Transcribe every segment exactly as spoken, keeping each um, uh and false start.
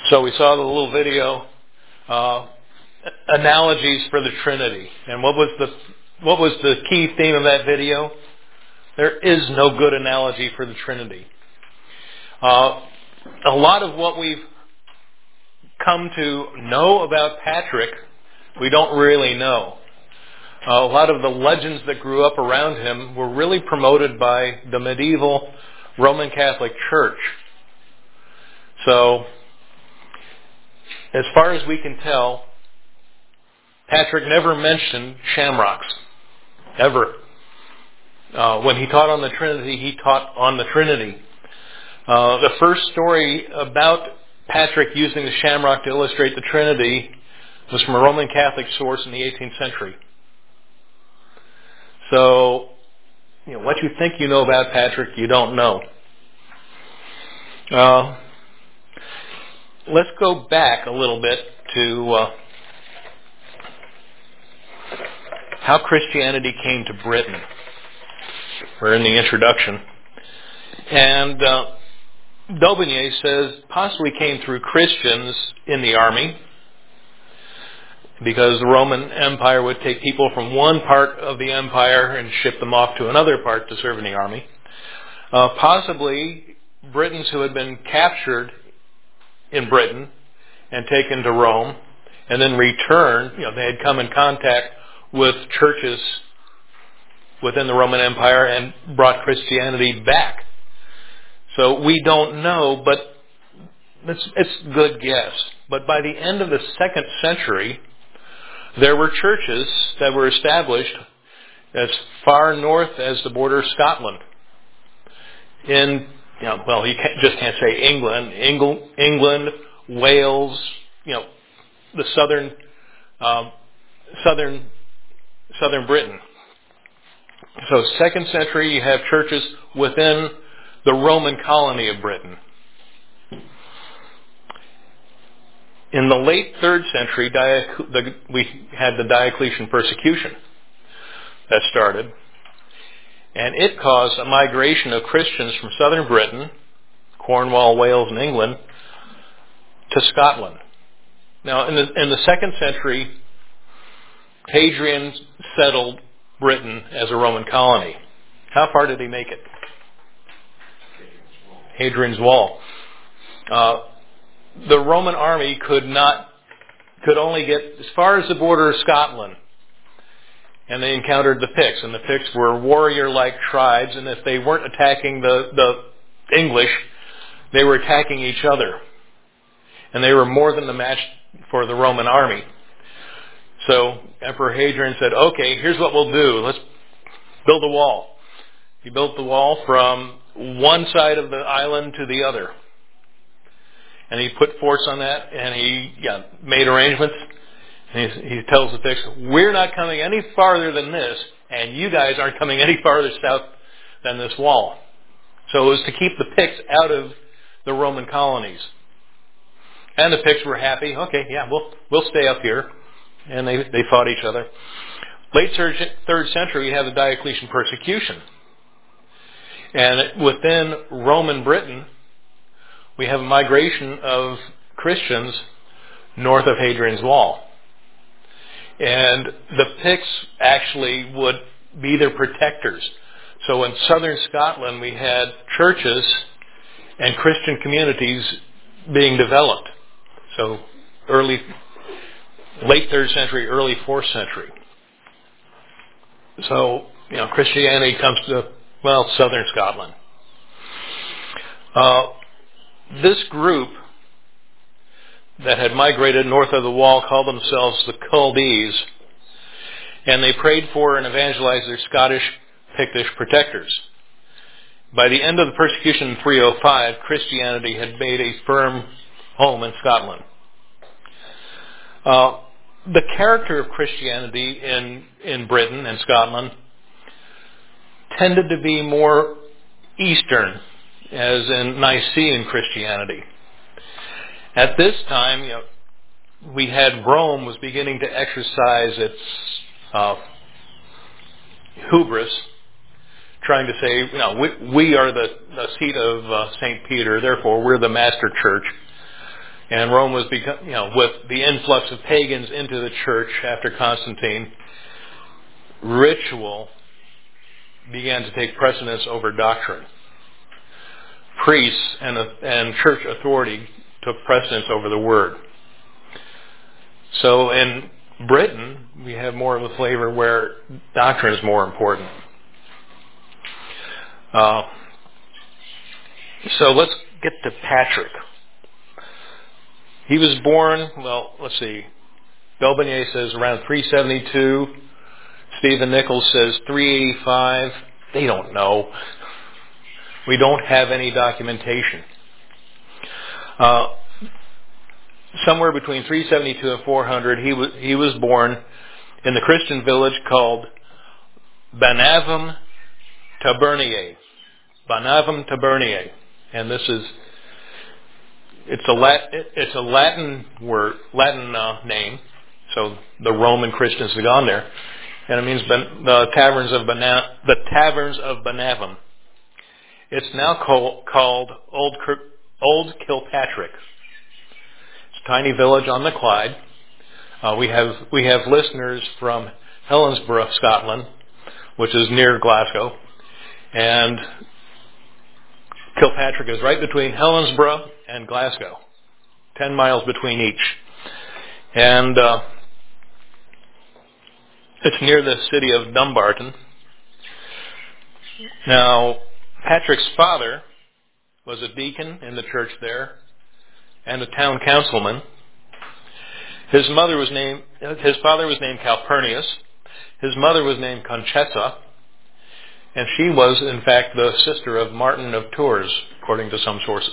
So we saw the little video, uh, analogies for the Trinity. And what was the what was the key theme of that video? There is no good analogy for the Trinity. Uh, a lot of what we've come to know about Patrick, we don't really know. Uh, a lot of the legends that grew up around him were really promoted by the medieval Roman Catholic Church. So, as far as we can tell, Patrick never mentioned shamrocks, ever. Uh, when he taught on the Trinity, he taught on the Trinity. Uh, the first story about Patrick using the shamrock to illustrate the Trinity was from a Roman Catholic source in the eighteenth century. So, you know, what you think you know about Patrick, you don't know. Uh, let's go back a little bit to uh, how Christianity came to Britain. We're in the introduction. And uh, Daubigny says possibly came through Christians in the army, because the Roman Empire would take people from one part of the empire and ship them off to another part to serve in the army. Uh, possibly Britons who had been captured in Britain and taken to Rome and then returned, you know, they had come in contact with churches within the Roman Empire and brought Christianity back. So we don't know, but it's, it's a good guess. But by the end of the second century, there were churches that were established as far north as the border of Scotland. In, you know, well, you can't, just can't say England, England, England, Wales, you know, the southern, um, southern, southern Britain. So, second century, you have churches within the Roman colony of Britain. In the late third century, Dioc- the, we had the Diocletian persecution that started, and it caused a migration of Christians from southern Britain, Cornwall, Wales, and England, to Scotland. Now, in the, in the second century, Hadrian settled Britain as a Roman colony. How far did he make it? Hadrian's Wall. Uh, the Roman army could not, could only get as far as the border of Scotland. And they encountered the Picts. And the Picts were warrior-like tribes. And if they weren't attacking the, the English, they were attacking each other. And they were more than the match for the Roman army. So Emperor Hadrian said, okay, here's what we'll do. Let's build a wall. He built the wall from one side of the island to the other. And he put forts on that, and he yeah, made arrangements. And he, he tells the Picts, we're not coming any farther than this, and you guys aren't coming any farther south than this wall. So it was to keep the Picts out of the Roman colonies. And the Picts were happy. Okay, yeah, we'll we'll stay up here. And they they fought each other. Late third, third century, we have the Diocletian persecution. And within Roman Britain, we have a migration of Christians north of Hadrian's Wall. And the Picts actually would be their protectors. So in southern Scotland, we had churches and Christian communities being developed. So early, late third century, early fourth century. So, you know, Christianity comes to, well, southern Scotland. Uh, this group that had migrated north of the wall called themselves the Chaldees, and they prayed for and evangelized their Scottish Pictish protectors. By the end of the persecution in three oh five, Christianity had made a firm home in Scotland. Uh, the character of Christianity in, in Britain and Scotland tended to be more Eastern, as in Nicene Christianity. At this time, you know, we had Rome was beginning to exercise its uh, hubris, trying to say, you know, we, we are the, the seat of uh, Saint Peter, therefore we're the master church. And Rome was, become, you know, with the influx of pagans into the church after Constantine, ritual began to take precedence over doctrine. Priests and, and church authority took precedence over the word. So in Britain, we have more of a flavor where doctrine is more important. Uh, so let's get to Patrick. He was born, well, let's see, Belbonier says around three seventy-two. Stephen Nichols says three eighty-five. They don't know. We don't have any documentation. Uh, somewhere between three seventy-two and four hundred, he was, he was born in the Christian village called Banavum Taberniae. Banavum Taberniae. And this is, it's a Lat, it's a Latin word, Latin uh, name. So the Roman Christians have gone there. And it means ben, the taverns of Bana, the taverns of Banavum. It's now called, called Old, Old Kilpatrick. It's a tiny village on the Clyde. Uh, we have we have listeners from Helensburgh, Scotland, which is near Glasgow, and Kilpatrick is right between Helensburgh and Glasgow, ten miles between each, and uh, it's near the city of Dumbarton. Now, Patrick's father was a deacon in the church there and a town councilman. His mother was named, his father was named Calpurnius. His mother was named Conchessa. And she was, in fact, the sister of Martin of Tours, according to some sources.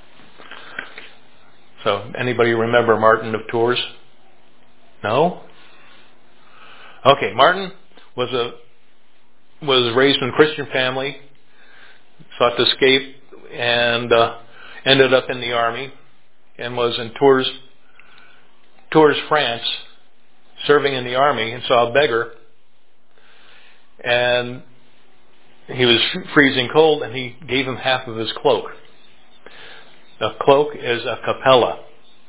So, anybody remember Martin of Tours? No? Okay, Martin was a was raised in a Christian family, sought to escape, and uh, ended up in the army, and was in Tours, Tours, France, serving in the army, and saw a beggar, and he was freezing cold, and he gave him half of his cloak. A cloak is a capella.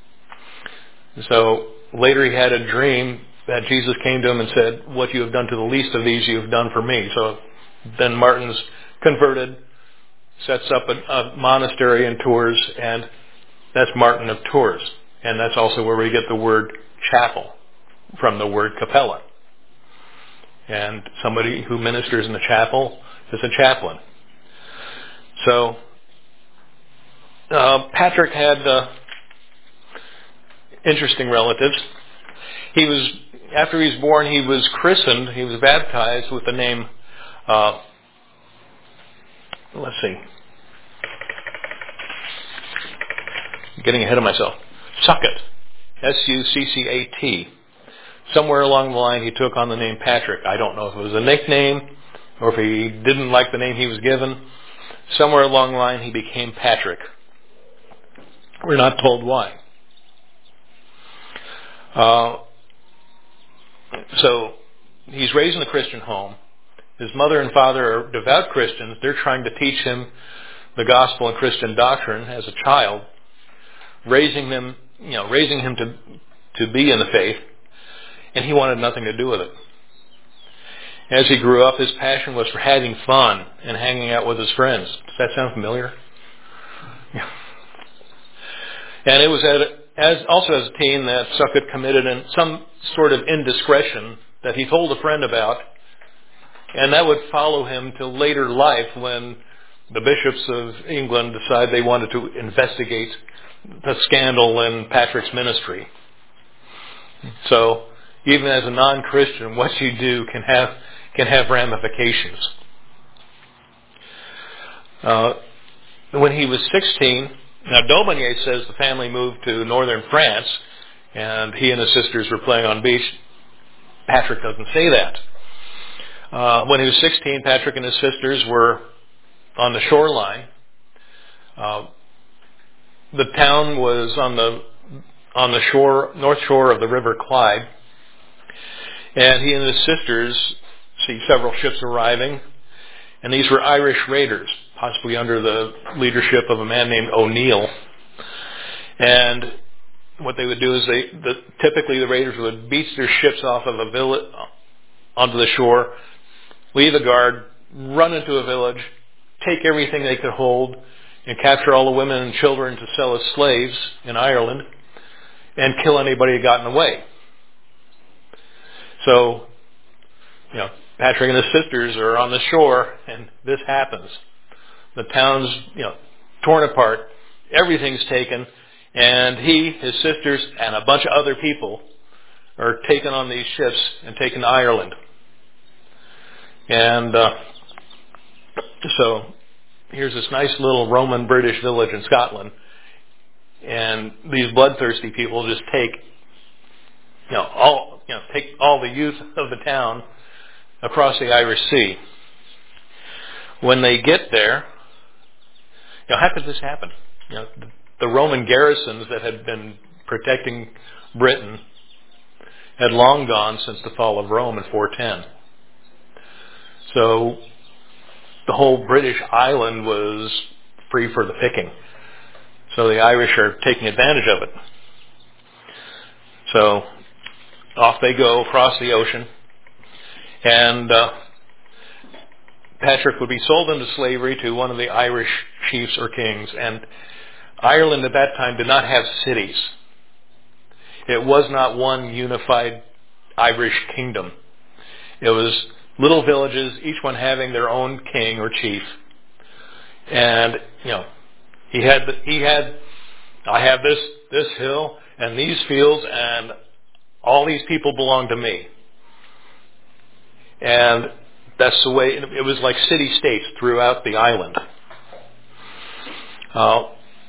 So later he had a dream that Jesus came to him and said, "What you have done to the least of these, you have done for me." So then Martin's converted, sets up a, a monastery in Tours, and that's Martin of Tours. And that's also where we get the word chapel from the word capella. And somebody who ministers in the chapel is a chaplain. So uh, Patrick had uh, interesting relatives. He was, after he was born, he was christened, he was baptized with the name, uh, let's see, I'm getting ahead of myself, Succat, S U C C A T. Somewhere along the line he took on the name Patrick. I don't know if it was a nickname or if he didn't like the name he was given. Somewhere along the line he became Patrick. We're not told why. Uh, so he's raised in a Christian home. His mother and father are devout Christians. They're trying to teach him the gospel and Christian doctrine as a child, raising them, you know, raising him to to be in the faith, and he wanted nothing to do with it. As he grew up, his passion was for having fun and hanging out with his friends. Does that sound familiar? Yeah. And it was at, as also as a teen that Succat committed in some sort of indiscretion that he told a friend about, and that would follow him till later life when the bishops of England decided they wanted to investigate the scandal in Patrick's ministry. So even as a non-Christian, what you do can have can have ramifications. Uh, when he was sixteen, now Daubigny says the family moved to northern France, and he and his sisters were playing on beach. Patrick doesn't say that. Uh, when he was sixteen, Patrick and his sisters were on the shoreline. Uh, the town was on the on the shore, north shore of the River Clyde, and he and his sisters see several ships arriving, and these were Irish raiders, possibly under the leadership of a man named O'Neill. And what they would do is they, the, typically the raiders would beach their ships off of a village onto the shore, leave a guard, run into a village, take everything they could hold, and capture all the women and children to sell as slaves in Ireland, and kill anybody who got in the way. So, you know, Patrick and his sisters are on the shore, and this happens. The town's, you know, torn apart, everything's taken, and he, his sisters, and a bunch of other people are taken on these ships and taken to Ireland. And uh, so here's this nice little Roman British village in Scotland, and these bloodthirsty people just take, you know, all you know, take all the youth of the town across the Irish Sea. When they get there, you know, how could this happen? You know, the, the Roman garrisons that had been protecting Britain had long gone since the fall of Rome in four ten. So the whole British island was free for the picking. So the Irish are taking advantage of it. So off they go across the ocean, and uh, Patrick would be sold into slavery to one of the Irish chiefs or kings. And Ireland at that time did not have cities. It was not one unified Irish kingdom. It was little villages, each one having their own king or chief. And, you know, he had, he had, I have this, this hill and these fields, and all these people belong to me. And that's the way, it was like city-states throughout the island. Uh,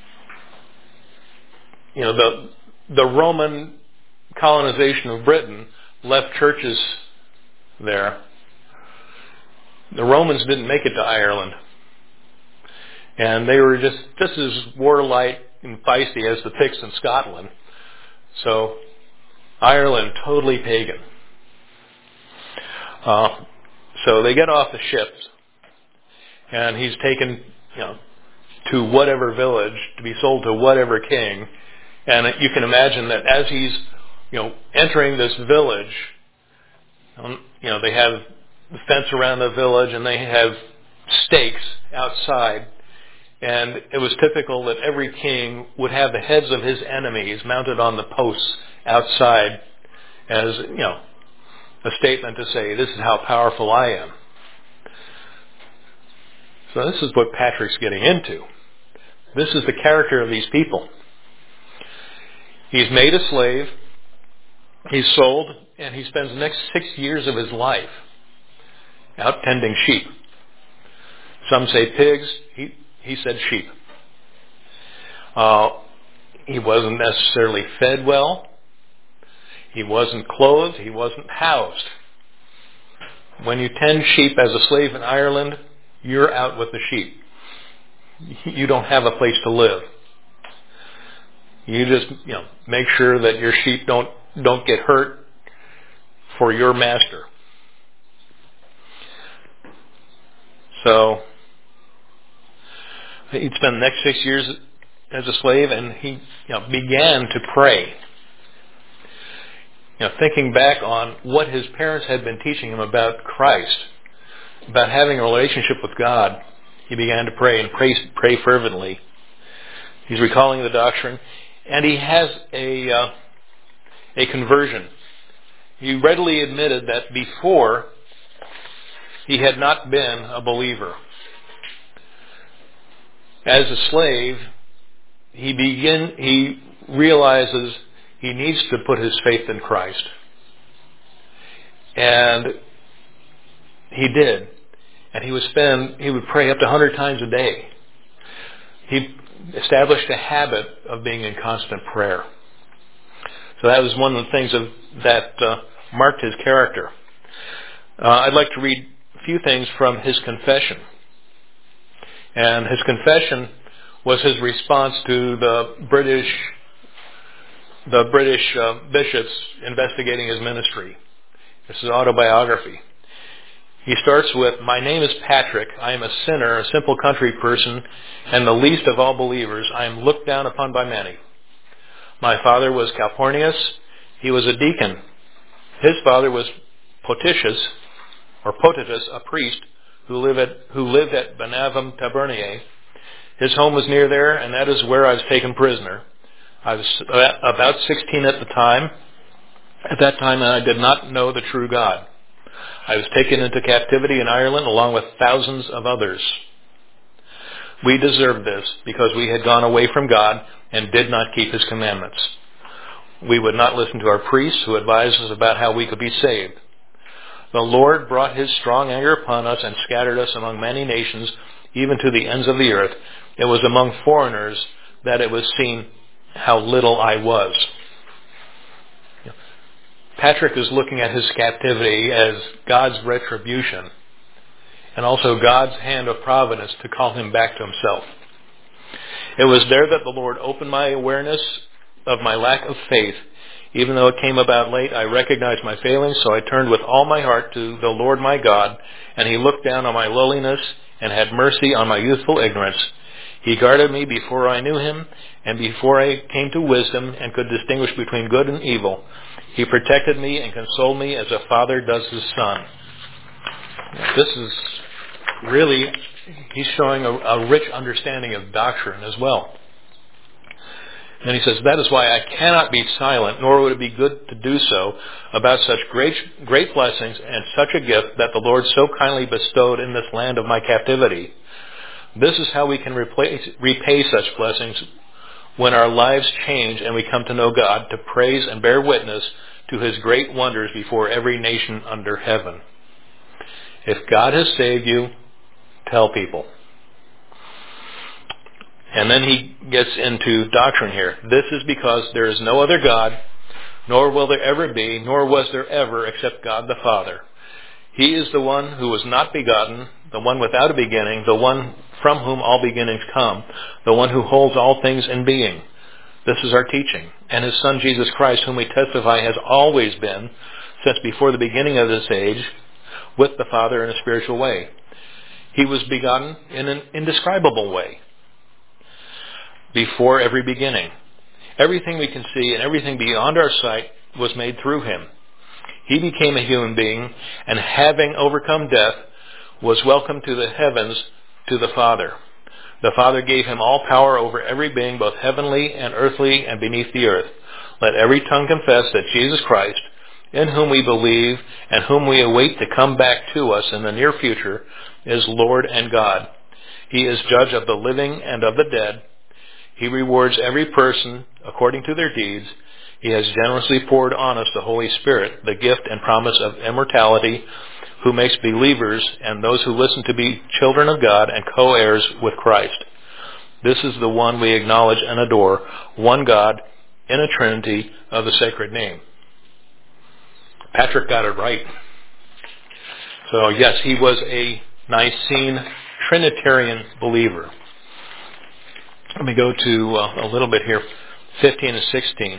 you know, the, the Roman colonization of Britain left churches there. The Romans didn't make it to Ireland. And they were just, just as warlike and feisty as the Picts in Scotland. So Ireland, totally pagan. Uh, so they get off the ships, and he's taken, you know, to whatever village to be sold to whatever king. And you can imagine that as he's, you know, entering this village, um, you know, they have the fence around the village, and they have stakes outside. And it was typical that every king would have the heads of his enemies mounted on the posts outside as, you know, a statement to say, this is how powerful I am. So this is what Patrick's getting into. This is the character of these people. He's made a slave, he's sold, and he spends the next six years of his life out tending sheep. Some say pigs, he, he said sheep. Uh, he wasn't necessarily fed well. He wasn't clothed. He wasn't housed. When you tend sheep as a slave in Ireland, you're out with the sheep. You don't have a place to live. You just, you know, make sure that your sheep don't don't get hurt for your master. So he'd spend the next six years as a slave, and he, you know, began to pray. You know, thinking back on what his parents had been teaching him about Christ, about having a relationship with God, he began to pray and pray, pray fervently. He's recalling the doctrine, and he has a uh, a conversion. He readily admitted that before he had not been a believer. As a slave, he begin he realizes he needs to put his faith in Christ. And he did. And he would spend, he would pray up to one hundred times a day. He established a habit of being in constant prayer. So that was one of the things of, that uh, marked his character. Uh, I'd like to read a few things from his confession. And his confession was his response to the British the British uh, bishops investigating his ministry. This is autobiography. He starts with, "My name is Patrick. I am a sinner, a simple country person, and the least of all believers. I am looked down upon by many. My father was Calpurnius. He was a deacon. His father was Potitius, or Potitus, a priest who lived at, who lived at Benavum Tabernae. His home was near there, and that is where I was taken prisoner. I was about sixteen at the time. At that time, I did not know the true God. I was taken into captivity in Ireland along with thousands of others. We deserved this because we had gone away from God and did not keep His commandments. We would not listen to our priests who advised us about how we could be saved. The Lord brought His strong anger upon us and scattered us among many nations, even to the ends of the earth. It was among foreigners that it was seen how little I was. Patrick is looking at his captivity as God's retribution and also God's hand of providence to call him back to Himself. It was there that the Lord opened my awareness of my lack of faith. Even though it came about late, I recognized my failings, so I turned with all my heart to the Lord my God, and He looked down on my lowliness and had mercy on my youthful ignorance. He guarded me before I knew Him, and before I came to wisdom and could distinguish between good and evil. He protected me and consoled me as a father does his son. This is really, he's showing a, a rich understanding of doctrine as well. And he says, that is why I cannot be silent, nor would it be good to do so, about such great great blessings and such a gift that the Lord so kindly bestowed in this land of my captivity. This is how we can replace, repay such blessings when our lives change and we come to know God, to praise and bear witness to His great wonders before every nation under heaven. If God has saved you, tell people. And then he gets into doctrine here. This is because there is no other God, nor will there ever be, nor was there ever, except God the Father. He is the one who was not begotten, the one without a beginning, the one from whom all beginnings come, the one who holds all things in being. This is our teaching. And His Son Jesus Christ, whom we testify has always been, since before the beginning of this age, with the Father in a spiritual way. He was begotten in an indescribable way, before every beginning. Everything we can see and everything beyond our sight was made through Him. He became a human being, and having overcome death, was welcomed to the heavens to the Father. The Father gave Him all power over every being, both heavenly and earthly and beneath the earth. Let every tongue confess that Jesus Christ, in whom we believe and whom we await to come back to us in the near future, is Lord and God. He is judge of the living and of the dead. He rewards every person according to their deeds. He has generously poured on us the Holy Spirit, the gift and promise of immortality, who makes believers and those who listen to be children of God and co-heirs with Christ. This is the one we acknowledge and adore, one God in a Trinity of the sacred name. Patrick got it right. So yes, he was a Nicene Trinitarian believer. Let me go to uh, a little bit here, fifteen and sixteen.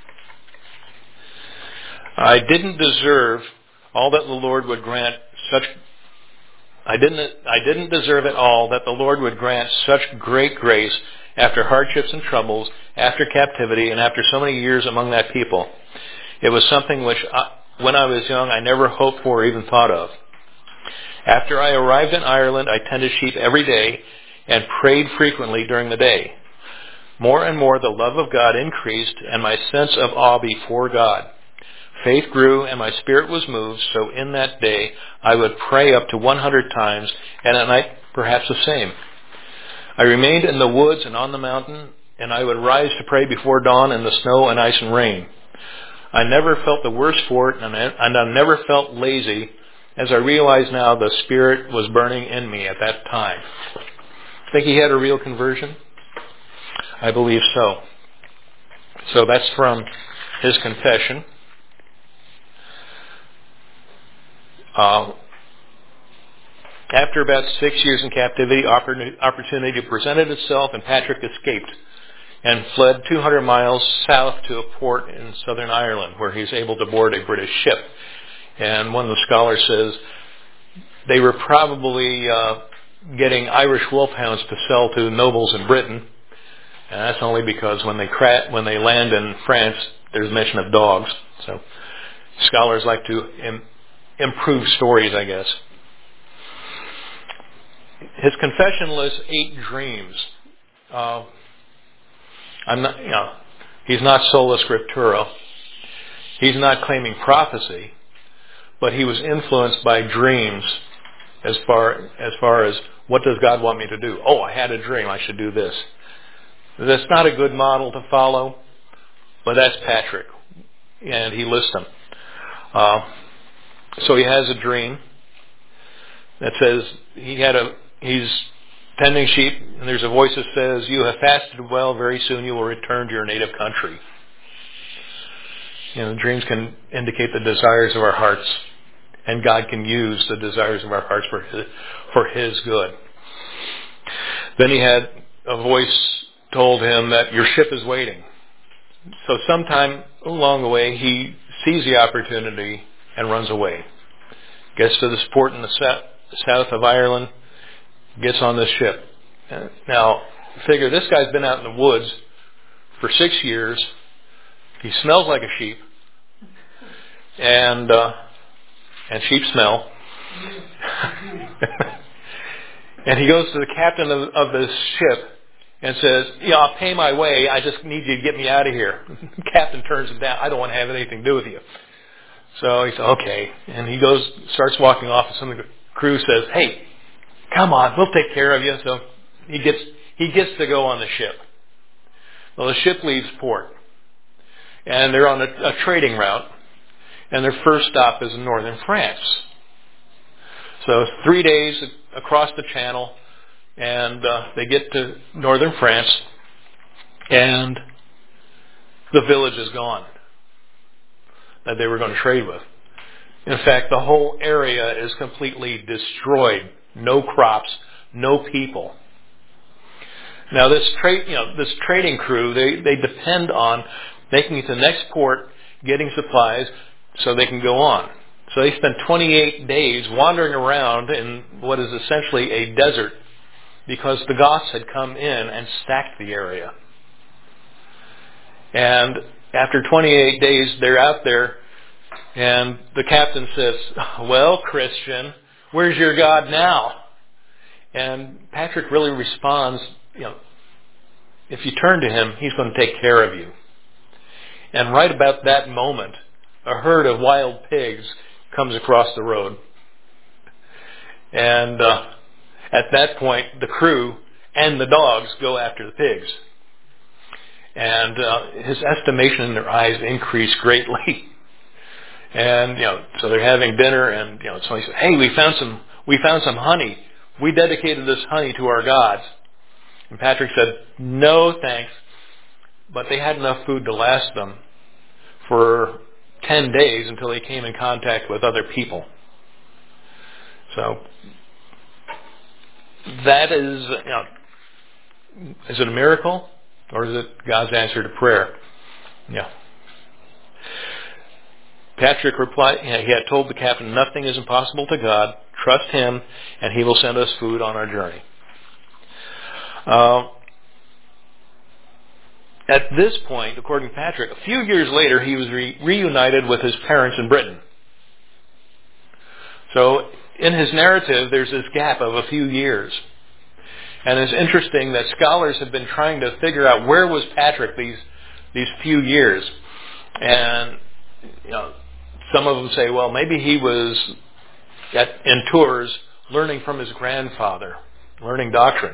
I didn't deserve all that the Lord would grant such. I didn't. I didn't deserve at all that the Lord would grant such great grace after hardships and troubles, after captivity, and after so many years among that people. It was something which, I, when I was young, I never hoped for or even thought of. After I arrived in Ireland, I tended sheep every day and prayed frequently during the day. More and more the love of God increased and my sense of awe before God. Faith grew and my spirit was moved, so in that day I would pray up to one hundred times, and at night perhaps the same. I remained in the woods and on the mountain, and I would rise to pray before dawn in the snow and ice and rain. I never felt the worse for it, and I, and I never felt lazy, as I realize now the Spirit was burning in me at that time. Think he had a real conversion? I believe so. So that's from his confession. Uh, after about six years in captivity, opportunity presented itself, and Patrick escaped and fled two hundred miles south to a port in southern Ireland, where he was able to board a British ship. And one of the scholars says they were probably uh, getting Irish wolfhounds to sell to nobles in Britain, And that's only because when they cra- when they land in France, there's mention of dogs. So scholars like to im- improve stories, I guess. His confession lists eight dreams. Uh, I'm not, you know, he's not sola scriptura. He's not claiming prophecy, but he was influenced by dreams as far as far as what does God want me to do? Oh, I had a dream. I should do this. That's not a good model to follow, but that's Patrick, and he lists them. Uh, so he has a dream that says he had a he's tending sheep, and there's a voice that says, "You have fasted well. Very soon you will return to your native country." You know, dreams can indicate the desires of our hearts, and God can use the desires of our hearts for His, for His good. Then he had a voice told him that your ship is waiting. So sometime along the way, he sees the opportunity and runs away. Gets to this port in the south of Ireland, gets on this ship. Now, figure this guy's been out in the woods for six years. He smells like a sheep, and uh, and sheep smell. And he goes to the captain of, of this ship and says, "Yeah, I'll pay my way. I just need you to get me out of here." The captain turns him down. "I don't want to have anything to do with you." So he says, "Okay." And he goes, starts walking off, and some of the crew says, "Hey, come on, we'll take care of you." So he gets he gets to go on the ship. Well, the ship leaves port, and they're on a, a trading route, and their first stop is in northern France. So three days across the channel, and uh, they get to northern France, and the village is gone that they were going to trade with. In fact, the whole area is completely destroyed. No crops, no people. Now, this trade, you know, this trading crew, they, they depend on making it to the next port, getting supplies, so they can go on. So they spent twenty-eight days wandering around in what is essentially a desert because the Goths had come in and sacked the area. And after twenty-eight days, they're out there, and the captain says, "Well, Christian, where's your God now?" And Patrick really responds, you know, if you turn to Him, He's going to take care of you. And right about that moment, a herd of wild pigs comes across the road. And uh, at that point, the crew and the dogs go after the pigs. And uh, his estimation in their eyes increased greatly. And, you know, so they're having dinner, and, you know, somebody says, "Hey, we found some, we found some honey. We dedicated this honey to our gods." And Patrick said, "No, thanks." But they had enough food to last them for ten days until they came in contact with other people. So that is, you know, is it a miracle or is it God's answer to prayer? Yeah. Patrick replied, you know, he had told the captain, "Nothing is impossible to God. Trust Him, and He will send us food on our journey." Uh, at this point, according to Patrick, a few years later, he was re- reunited with his parents in Britain. So in his narrative, there's this gap of a few years. And it's interesting that scholars have been trying to figure out where was Patrick these these few years. And, you know, some of them say, well, maybe he was at, in Tours learning from his grandfather, learning doctrine.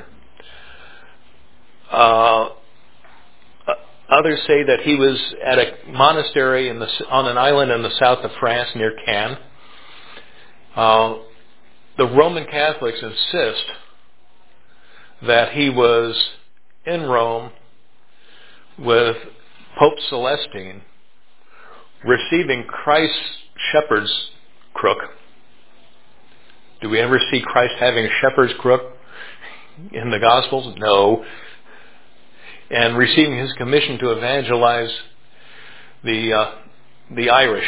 Uh, others say that he was at a monastery in the, on an island in the south of France near Cannes. Uh, the Roman Catholics insist that he was in Rome with Pope Celestine receiving Christ's shepherd's crook. Do we ever see Christ having a shepherd's crook in the Gospels? No. And receiving his commission to evangelize the uh, the Irish.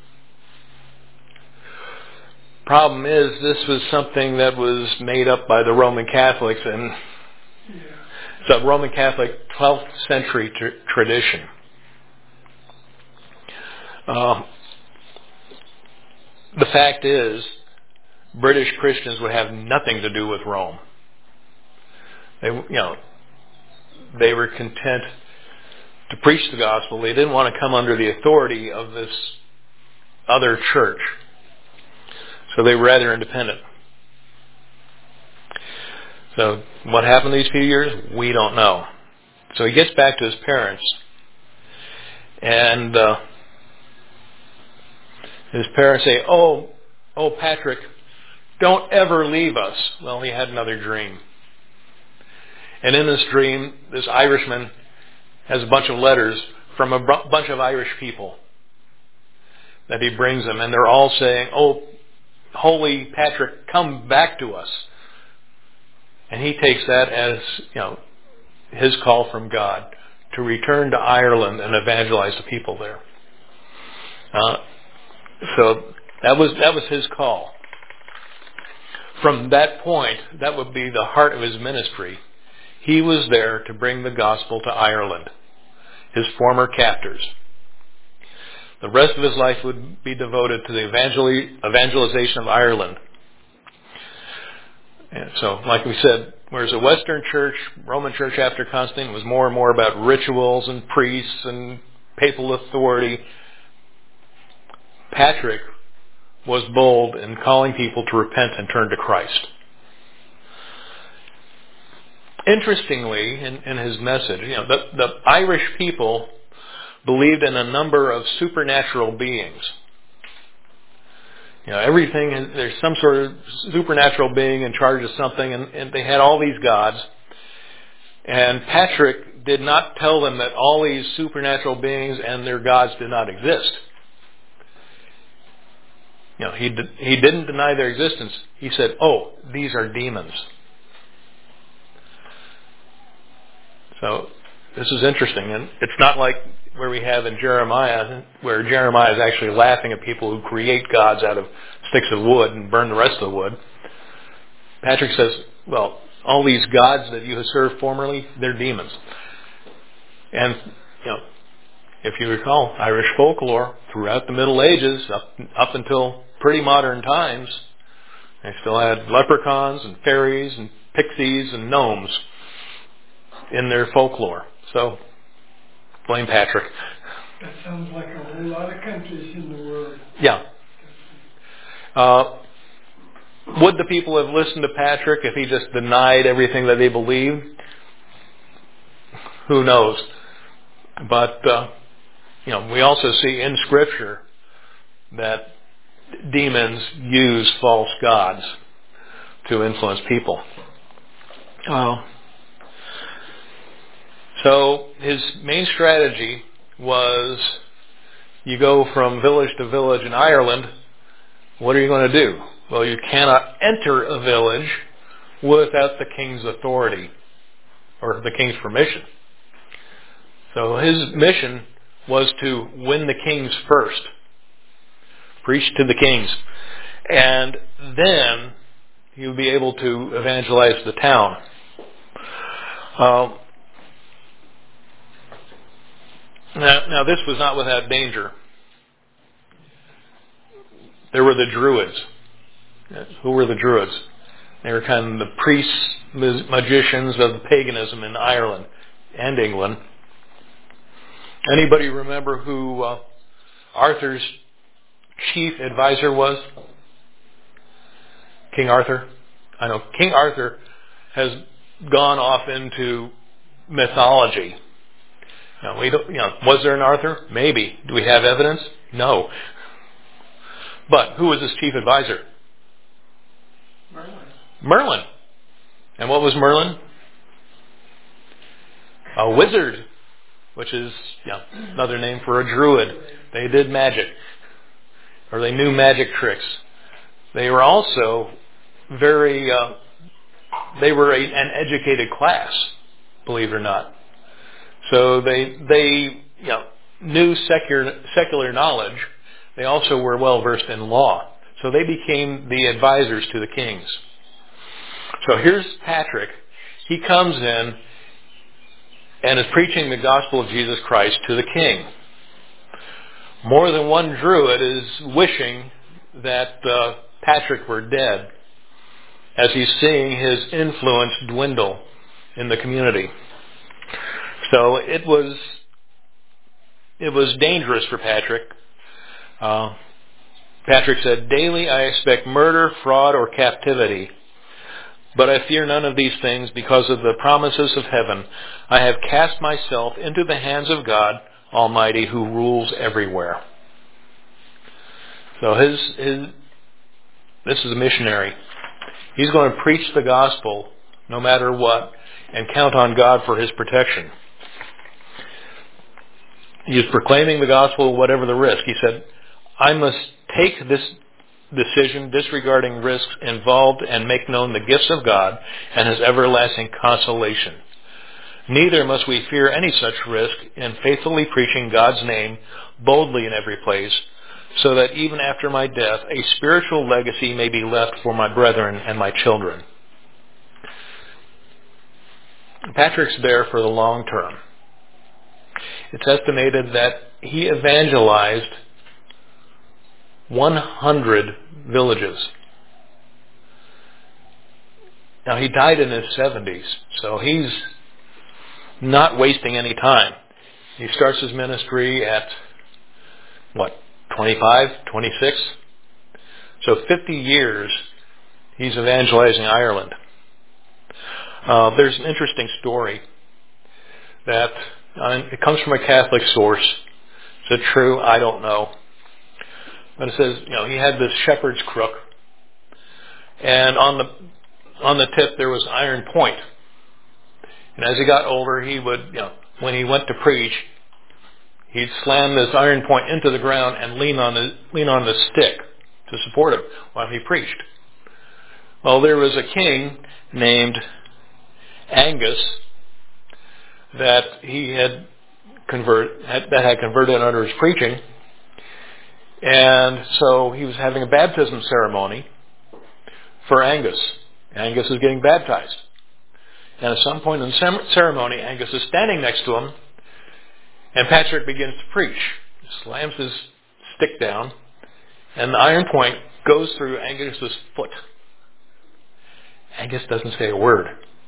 Problem is, this was something that was made up by the Roman Catholics, and It's a Roman Catholic twelfth century tr- tradition. Uh, the fact is, British Christians would have nothing to do with Rome. They, you know, they were content to preach the gospel. They didn't want to come under the authority of this other church. So they were rather independent. So what happened these few years? We don't know. So he gets back to his parents, and uh, his parents say, "Oh, oh, Patrick, don't ever leave us." Well, he had another dream. And in this dream, this Irishman has a bunch of letters from a b- bunch of Irish people that he brings them, and they're all saying, "Oh, holy Patrick, come back to us." And he takes that as, you know, his call from God to return to Ireland and evangelize the people there. Uh, so that was that was his call. From that point, that would be the heart of his ministry. He was there to bring the gospel to Ireland, his former captors. The rest of his life would be devoted to the evangel- evangelization of Ireland. And so, like we said, whereas the Western Church, Roman Church after Constantine, was more and more about rituals and priests and papal authority, Patrick was bold in calling people to repent and turn to Christ. Interestingly, in, in his message, you know, the, the Irish people believed in a number of supernatural beings. You know, everything, there's some sort of supernatural being in charge of something, and, and they had all these gods. And Patrick did not tell them that all these supernatural beings and their gods did not exist. You know, he did, he didn't deny their existence. He said, "Oh, these are demons." So this is interesting, and it's not like where we have in Jeremiah, where Jeremiah is actually laughing at people who create gods out of sticks of wood and burn the rest of the wood. Patrick says, well, all these gods that you have served formerly, they're demons. And, you know, if you recall, Irish folklore throughout the Middle Ages, up, up until pretty modern times, they still had leprechauns and fairies and pixies and gnomes in their folklore. So, blame Patrick. That sounds like a whole lot of countries in the world. Yeah. Uh, would the people have listened to Patrick if he just denied everything that they believed? Who knows? But, uh, you know, we also see in Scripture that demons use false gods to influence people. Uh, so his main strategy was, you go from village to village in Ireland, what are you going to do? Well, you cannot enter a village without the king's authority or the king's permission. So his mission was to win the kings first. Preach to the kings. And then you'll be able to evangelize the town. Uh, now, now, this was not without danger. There were the Druids. Who were the Druids? They were kind of the priests, magicians of paganism in Ireland and England. Anybody remember who uh, Arthur's chief advisor was? King Arthur? I know King Arthur has gone off into mythology. Now, we don't, you know, was there an Arthur? Maybe. Do we have evidence? No. But who was his chief advisor? Merlin. Merlin. And what was Merlin? A wizard, which is, you know, another name for a druid. They did magic, or they knew magic tricks. They were also very, uh, they were a, an educated class, believe it or not. So they, they, you know, knew secular, secular knowledge. They also were well versed in law. So they became the advisors to the kings. So here's Patrick. He comes in and is preaching the gospel of Jesus Christ to the king. More than one Druid is wishing that uh, Patrick were dead, as he's seeing his influence dwindle in the community. So it was it was dangerous for Patrick. Uh, Patrick said, "Daily I expect murder, fraud, or captivity. But I fear none of these things because of the promises of heaven. I have cast myself into the hands of God Almighty, who rules everywhere." So his his this is a missionary. He's going to preach the gospel no matter what and count on God for his protection. He is proclaiming the gospel whatever the risk. He said, "I must take this decision disregarding risks involved and make known the gifts of God and his everlasting consolation. Neither must we fear any such risk in faithfully preaching God's name boldly in every place, so that even after my death, a spiritual legacy may be left for my brethren and my children." Patrick's there for the long term. It's estimated that he evangelized one hundred villages. Now, he died in his seventies, so he's not wasting any time. He starts his ministry at, what, twenty-five, twenty-six? So fifty years he's evangelizing Ireland. Uh, there's an interesting story that uh, it comes from a Catholic source. Is it true? I don't know. But it says, you know, he had this shepherd's crook, and on the on the tip there was an iron point. And as he got older, he would, you know, when he went to preach, he'd slam this iron point into the ground and lean on the lean on the stick to support him while he preached. Well, there was a king named Angus that he had convert had, that had converted under his preaching, and so he was having a baptism ceremony for Angus. Angus is getting baptized, and at some point in the ceremony, Angus is standing next to him, and Patrick begins to preach. He slams his stick down, and the iron point goes through Angus's foot. Angus doesn't say a word.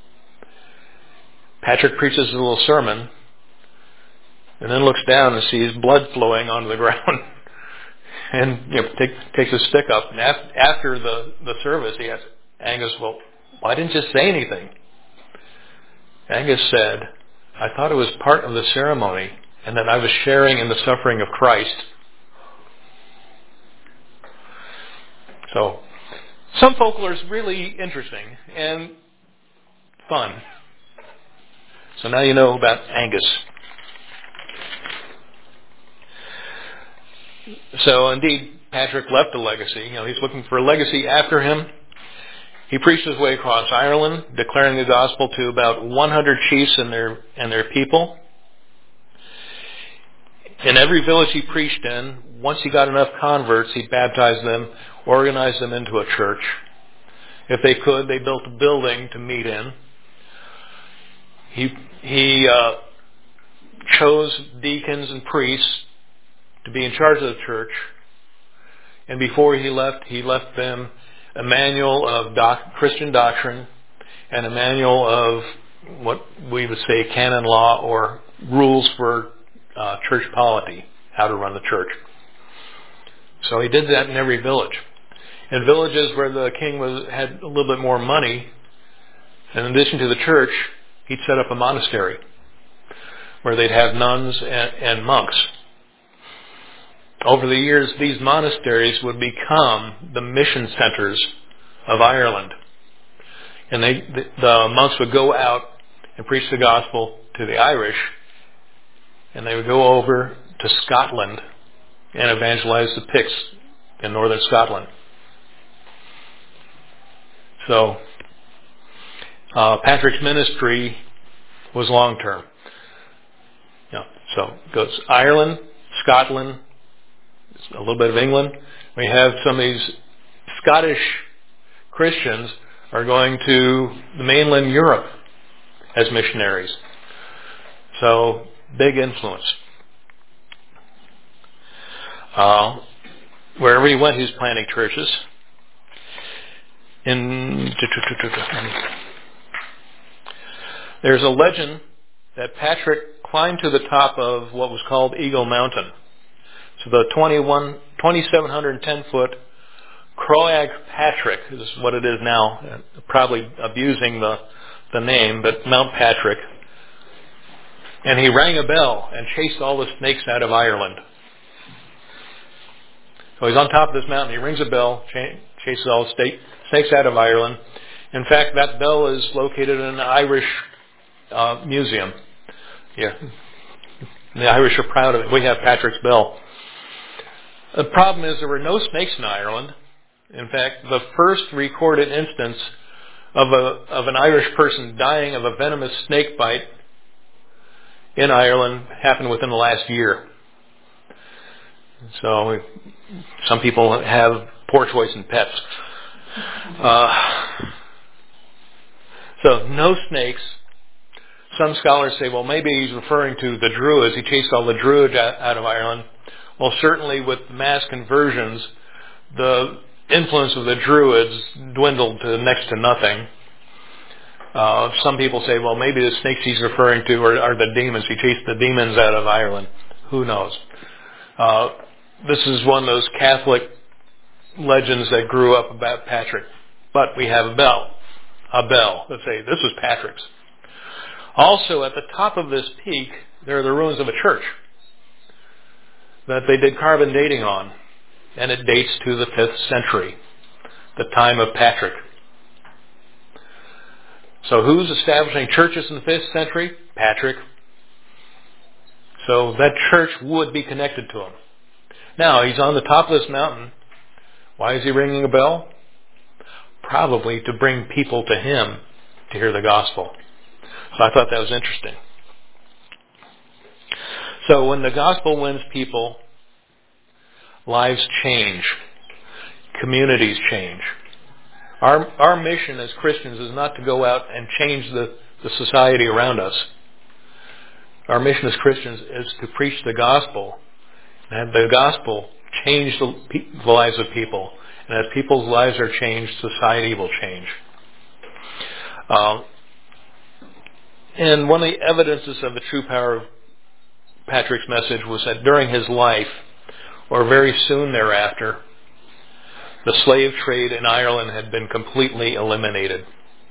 Patrick preaches a little sermon, and then looks down and sees blood flowing onto the ground, and you know, take, takes his stick up. And after, after the, the service, he asks Angus, "Well, why didn't you say anything?" Angus said, "I thought it was part of the ceremony, and that I was sharing in the suffering of Christ." So, some folklore is really interesting and fun. So now you know about Angus. So indeed, Patrick left a legacy. You know, he's looking for a legacy after him. He preached his way across Ireland, declaring the gospel to about one hundred chiefs and their and their people. In every village he preached in, once he got enough converts, he baptized them, organized them into a church. If they could, they built a building to meet in. He he uh, chose deacons and priests to be in charge of the church, and before he left, he left them a manual of doc, Christian doctrine and a manual of what we would say canon law, or rules for uh, church polity, how to run the church. So he did that in every village. In villages where the king was had a little bit more money, in addition to the church, he'd set up a monastery where they'd have nuns and, and monks. Over the years, these monasteries would become the mission centers of Ireland. And they, the, the monks would go out and preach the gospel to the Irish, and they would go over to Scotland and evangelize the Picts in northern Scotland. So, uh, Patrick's ministry was long-term. Yeah, so it goes Ireland, Scotland, a little bit of England. We have some of these Scottish Christians are going to the mainland Europe as missionaries. So, big influence. Uh, wherever he went, he was planting churches. In There's a legend that Patrick climbed to the top of what was called Eagle Mountain. So the twenty-one, twenty-seven ten foot Croag Patrick is what it is now, probably abusing the, the name, but Mount Patrick. And he rang a bell and chased all the snakes out of Ireland. So he's on top of this mountain, he rings a bell, ch- chases all the snakes out of Ireland. In fact, that bell is located in an Irish uh, museum. Yeah, the Irish are proud of it. We have Patrick's bell. The problem is there were no snakes in Ireland. In fact, the first recorded instance of a of an Irish person dying of a venomous snake bite in Ireland happened within the last year. So some people have poor choice in pets. Uh, so no snakes. Some scholars say, well, maybe he's referring to the Druids. He chased all the Druids out of Ireland. Well, certainly with mass conversions, the influence of the Druids dwindled to next to nothing. Uh, some people say, well, maybe the snakes he's referring to are, are the demons. He chased the demons out of Ireland. Who knows? Uh, this is one of those Catholic legends that grew up about Patrick. But we have a bell. A bell. Let's say this was Patrick's. Also, at the top of this peak, there are the ruins of a church that they did carbon dating on. And it dates to the fifth century, the time of Patrick. So who's establishing churches in the fifth century? Patrick. So that church would be connected to him. Now, he's on the top of this mountain. Why is he ringing a bell? Probably to bring people to him to hear the gospel. So I thought that was interesting. So when the gospel wins people, lives change. Communities change. Our our mission as Christians is not to go out and change the, the society around us. Our mission as Christians is to preach the gospel. And the gospel change the, the lives of people. And as people's lives are changed, society will change. Uh, and one of the evidences of the true power of Patrick's message was that during his life, or very soon thereafter, the slave trade in Ireland had been completely eliminated.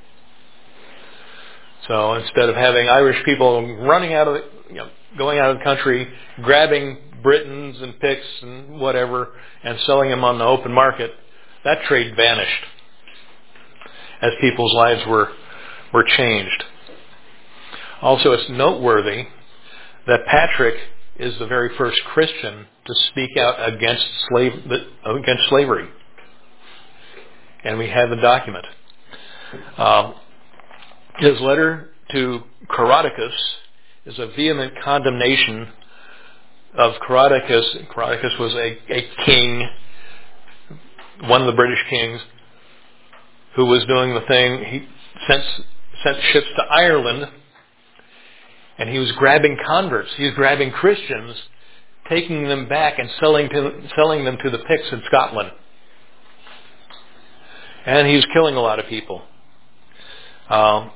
So instead of having Irish people running out of, the, you know, going out of the country, grabbing Britons and Picts and whatever, and selling them on the open market, that trade vanished as people's lives were were changed. Also, it's noteworthy that Patrick is the very first Christian to speak out against slave against slavery, and we have the document. Uh, his letter to Coroticus is a vehement condemnation of Coroticus. Coroticus was a, a king, one of the British kings, who was doing the thing. He sent sent ships to Ireland, and he was grabbing converts. He was grabbing Christians, taking them back and selling to selling them to the Picts in Scotland. And he was killing a lot of people. Um,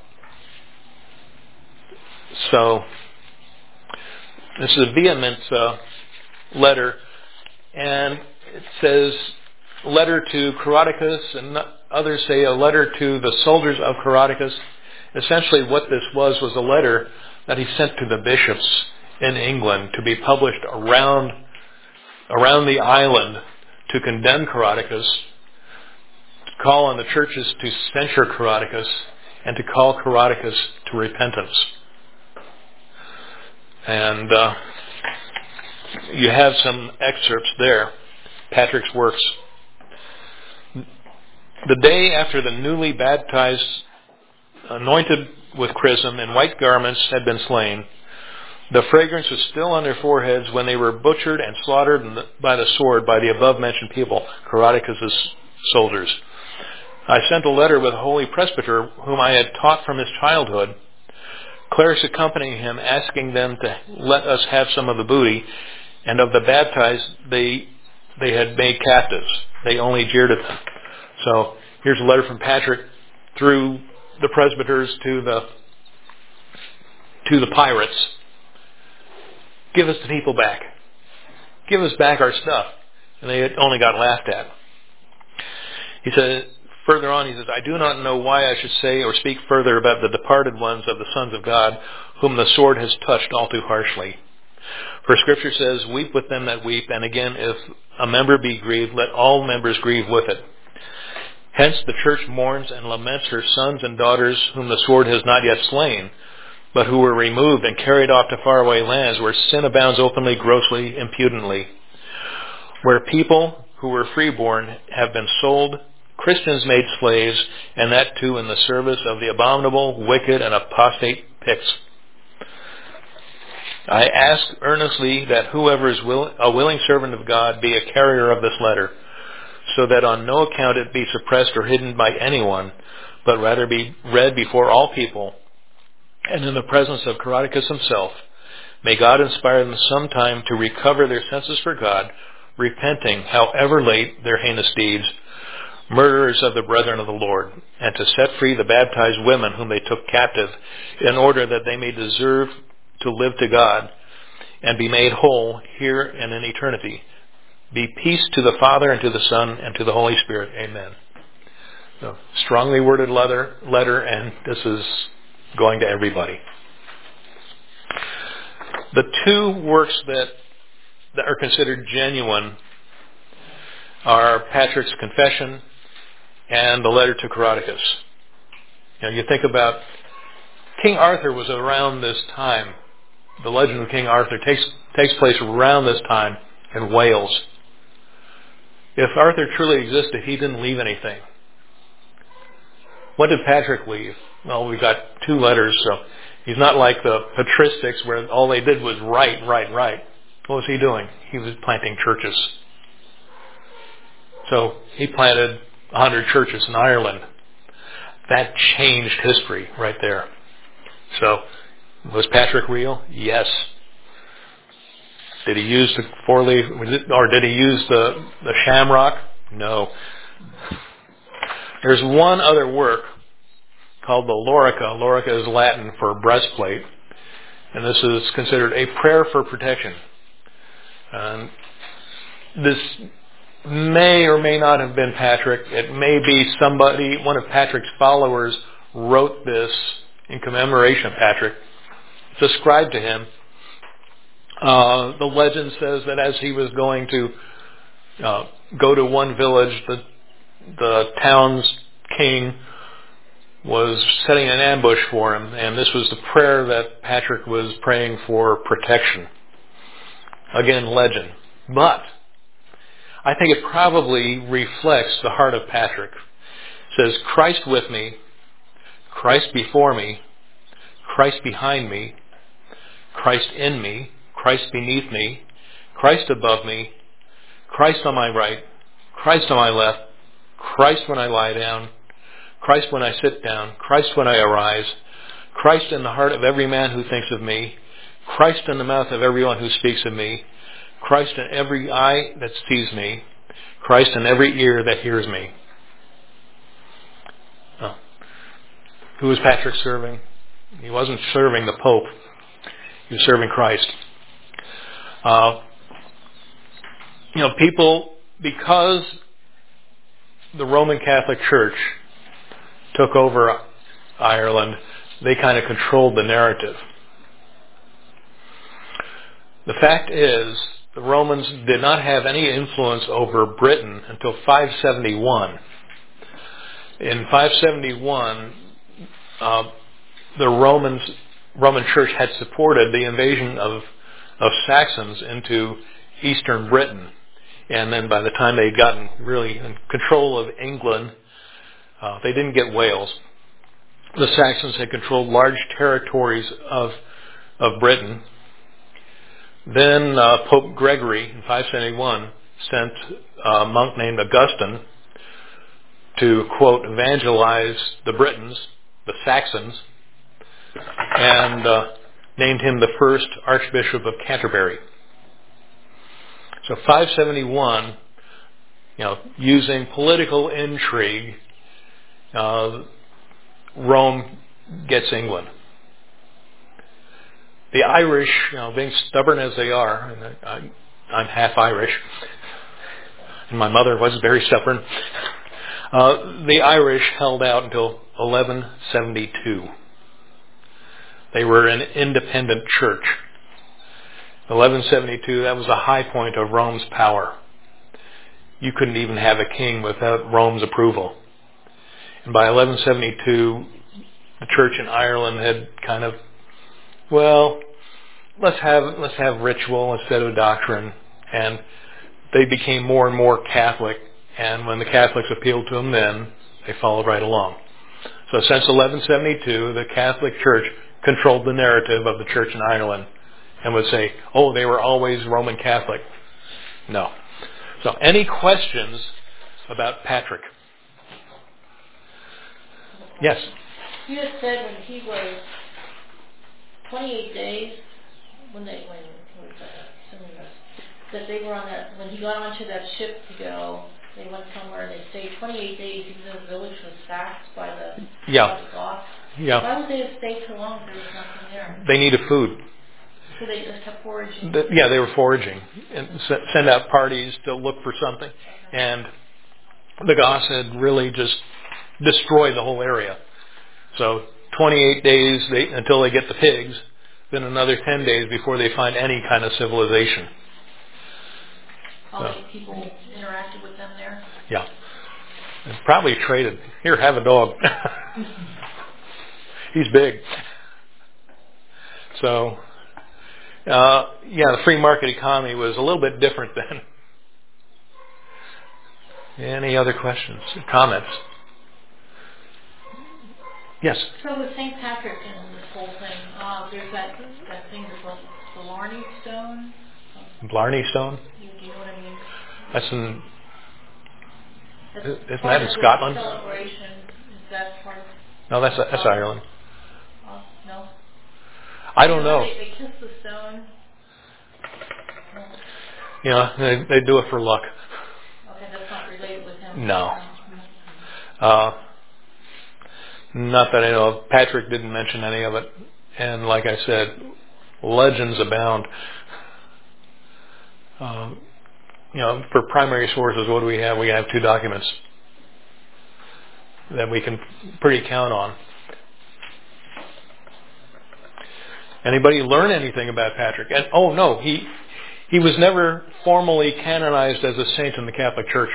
so this is a vehement uh, letter, and it says letter to Coroticus, and others say a letter to the soldiers of Coroticus. Essentially what this was was a letter that he sent to the bishops in England to be published around around the island to condemn Coroticus, to call on the churches to censure Coroticus, and to call Coroticus to repentance. And uh, you have some excerpts there, Patrick's works. The day after the newly baptized, anointed with chrism in white garments, had been slain, the fragrance was still on their foreheads when they were butchered and slaughtered by the sword by the above-mentioned people, Coroticus' soldiers. I sent a letter with a holy presbyter whom I had taught from his childhood, clerics accompanying him, asking them to let us have some of the booty, and of the baptized they they had made captives. They only jeered at them. So here's a letter from Patrick through the presbyters to the to the pirates. Give us the people back. Give us back our stuff. And they only got laughed at. He said, further on, he says, I do not know why I should say or speak further about the departed ones of the sons of God, whom the sword has touched all too harshly. For Scripture says, weep with them that weep, and again, if a member be grieved, let all members grieve with it. Hence the church mourns and laments her sons and daughters whom the sword has not yet slain, but who were removed and carried off to faraway lands where sin abounds openly, grossly, impudently, where people who were freeborn have been sold, Christians made slaves, and that too in the service of the abominable, wicked, and apostate Picts. I ask earnestly that whoever is will, a willing servant of God be a carrier of this letter, so that on no account it be suppressed or hidden by anyone, but rather be read before all people, and in the presence of Coroticus himself. May God inspire them sometime to recover their senses for God, repenting, however late, their heinous deeds, murderers of the brethren of the Lord, and to set free the baptized women whom they took captive, in order that they may deserve to live to God and be made whole here and in eternity. Be peace to the Father and to the Son and to the Holy Spirit. Amen. So, strongly worded letter, letter, and this is going to everybody. The two works that, that are considered genuine are Patrick's Confession and the letter to Coroticus. You know, you think about King Arthur was around this time. The legend of King Arthur takes takes place around this time in Wales. If Arthur truly existed, he didn't leave anything. What did Patrick leave? Well, we've got two letters, so he's not like the patristics where all they did was write, write, write. What was he doing? He was planting churches. So he planted one hundred churches in Ireland. That changed history right there. So, was Patrick real? Yes. Did he use the four-leaf, or did he use the, the shamrock? No. There's one other work called the Lorica. Lorica is Latin for breastplate. And this is considered a prayer for protection. And this may or may not have been Patrick. It may be somebody, one of Patrick's followers wrote this in commemoration of Patrick. It's ascribed to him. Uh, the legend says that as he was going to uh, go to one village, the, the town's king was setting an ambush for him, and this was the prayer that Patrick was praying for protection. Again, legend. But I think it probably reflects the heart of Patrick. It says, Christ with me, Christ before me, Christ behind me, Christ in me, Christ beneath me, Christ above me, Christ on my right, Christ on my left, Christ when I lie down, Christ when I sit down, Christ when I arise, Christ in the heart of every man who thinks of me, Christ in the mouth of everyone who speaks of me, Christ in every eye that sees me, Christ in every ear that hears me. Oh. Who was Patrick serving? He wasn't serving the Pope. He was serving Christ. Uh, you know, people, because the Roman Catholic Church took over Ireland, they kind of controlled the narrative. The fact is, the Romans did not have any influence over Britain until five seventy-one. In five seventy-one, uh, the Romans, Roman Church had supported the invasion of, of Saxons into eastern Britain. And then by the time they'd gotten really in control of England, uh, they didn't get Wales. The Saxons had controlled large territories of, of Britain. Then uh, Pope Gregory in five seventy-one sent a monk named Augustine to, quote, evangelize the Britons, the Saxons, and uh, named him the first Archbishop of Canterbury. So five seventy-one, you know, using political intrigue, uh, Rome gets England. The Irish, you know, being stubborn as they are, and I, I'm half Irish, and my mother was very stubborn, uh, the Irish held out until eleven seventy-two. They were an independent church. eleven seventy-two, that was the high point of Rome's power. You couldn't even have a king without Rome's approval. And by eleven seventy-two, the church in Ireland had kind of, well, let's have let's have ritual instead of doctrine. And they became more and more Catholic. And when the Catholics appealed to them then, they followed right along. So since eleven seventy-two, the Catholic Church controlled the narrative of the church in Ireland and would say, oh, they were always Roman Catholic. No. So any questions about Patrick? Yes? You had said when he was twenty-eight days, when they, when, when was that, assuming this, that they were on that, when he got onto that ship to go, they went somewhere and they stayed twenty-eight days even though the village was sacked by the, yeah. by the Goths. Yeah. Why would they have stayed so long if there was nothing there? They needed food. So they just kept foraging? The, yeah, they were foraging and s- send out parties to look for something. Okay. And the Goths had really just destroyed the whole area. So twenty-eight days they, until they get the pigs, then another ten days before they find any kind of civilization. How many so. people interacted with them there? Yeah. And probably traded. Here, have a dog. He's big. So, uh, yeah, the free market economy was a little bit different then. Any other questions, comments? Yes? So with Saint Patrick and this whole thing, uh, there's that, that thing called the Blarney Stone. Blarney Stone? You, do you know what I mean? That's in... That's isn't that in Scotland? Celebration. Is that part of... No, that's, that's uh, Ireland. Uh, no? I don't you know. They, they kiss the stone. No. You know, they, they do it for luck. Okay, that's not related with him. No. Uh, not that I know of. Patrick didn't mention any of it. And like I said, legends abound. Um, you know, for primary sources, what do we have? We have two documents that we can pretty count on. Anybody learn anything about Patrick? And oh no, he he was never formally canonized as a saint in the Catholic Church.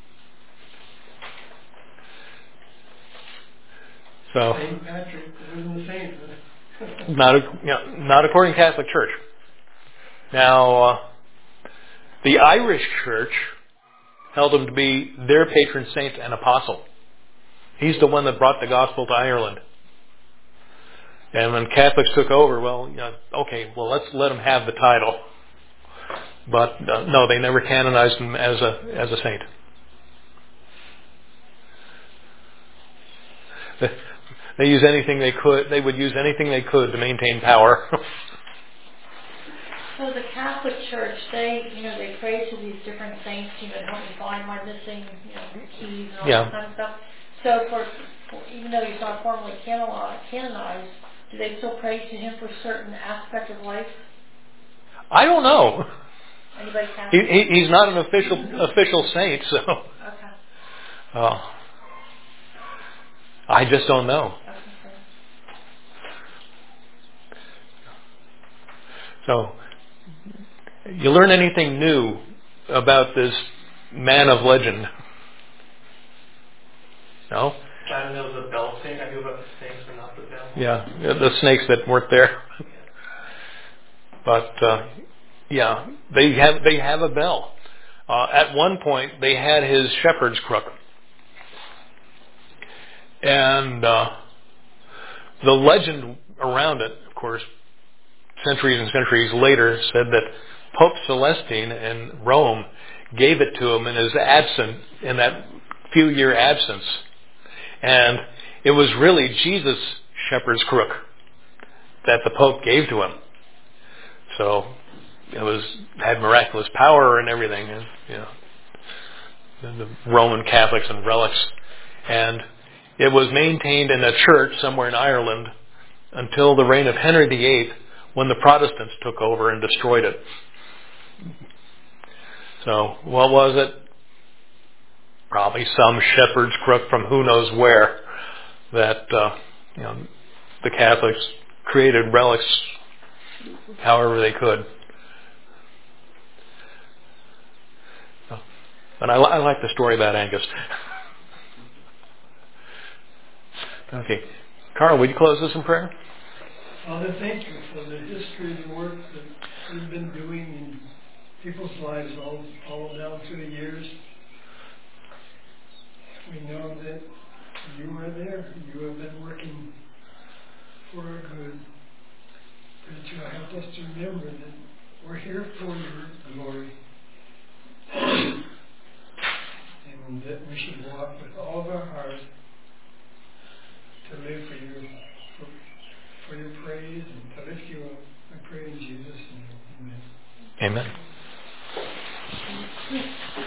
So Saint Patrick wasn't a saint. not you know, not according to Catholic Church. Now uh, the Irish Church held him to be their patron saint and apostle. He's the one that brought the gospel to Ireland. And when Catholics took over, well, you know, okay, well, let's let him have the title. But uh, no, they never canonized him as a as a saint. They use anything they could. They would use anything they could to maintain power. So the Catholic Church, they, you know, they pray to these different saints, you know, to help me find my missing, you know, keys and all yeah. that kind of stuff. So for, for even though he's not formally canonized, do they still pray to him for certain aspect of life? I don't know. Anybody he, he, he's not an official official saint, so. Okay. Uh, I just don't know. Okay. So, you learn anything new about this man of legend? No? I don't know the bell snake. I knew about the snakes, but not the bell. Yeah, the snakes that weren't there. But uh, yeah, they have they have a bell. Uh, at one point, they had his shepherd's crook, and uh, the legend around it, of course, centuries and centuries later, said that Pope Celestine in Rome gave it to him in his absence, in that few year absence. And it was really Jesus' shepherd's crook that the Pope gave to him. So it was had miraculous power and everything, and, you know, the Roman Catholics and relics. And it was maintained in a church somewhere in Ireland until the reign of Henry the Eighth, when the Protestants took over and destroyed it. So what was it? Probably some shepherd's crook from who knows where that uh, you know the Catholics created relics however they could. And I, I like the story about Angus. Okay. Carl, would you close us in prayer? Father, thank you for the history of the work that you've been doing in people's lives all, all down through the years. We know that you are there. You have been working for our good. That you help us to remember that we're here for your glory. And that we should walk with all of our heart to live for you, for, for your praise and to lift you up. I pray in Jesus' name. Amen. Amen.